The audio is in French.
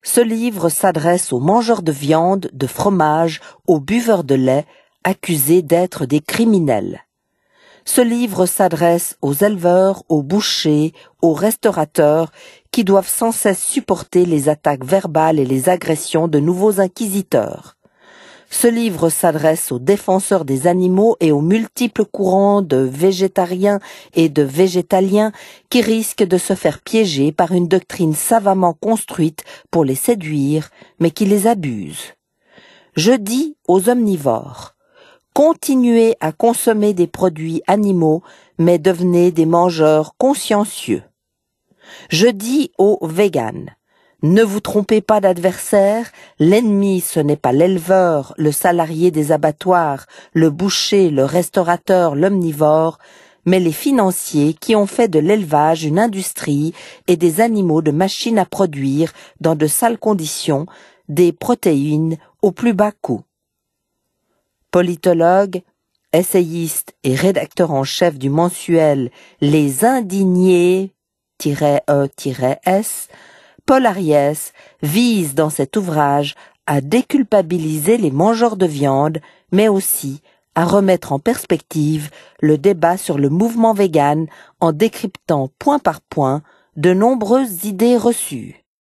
Ce livre s'adresse aux mangeurs de viande, de fromage, aux buveurs de lait, accusés d'être des criminels. Ce livre s'adresse aux éleveurs, aux bouchers, aux restaurateurs qui doivent sans cesse supporter les attaques verbales et les agressions de nouveaux inquisiteurs. Ce livre s'adresse aux défenseurs des animaux et aux multiples courants de végétariens et de végétaliens qui risquent de se faire piéger par une doctrine savamment construite pour les séduire, mais qui les abuse. Je dis aux omnivores: continuez à consommer des produits animaux, mais devenez des mangeurs consciencieux. Je dis aux véganes: ne vous trompez pas d'adversaire, l'ennemi ce n'est pas l'éleveur, le salarié des abattoirs, le boucher, le restaurateur, l'omnivore, mais les financiers qui ont fait de l'élevage une industrie et des animaux de machines à produire, dans de sales conditions, des protéines au plus bas coût. Politologue, essayiste et rédacteur en chef du mensuel Les Indignés-E-S, Paul Ariès vise dans cet ouvrage à déculpabiliser les mangeurs de viande, mais aussi à remettre en perspective le débat sur le mouvement vegan en décryptant point par point de nombreuses idées reçues.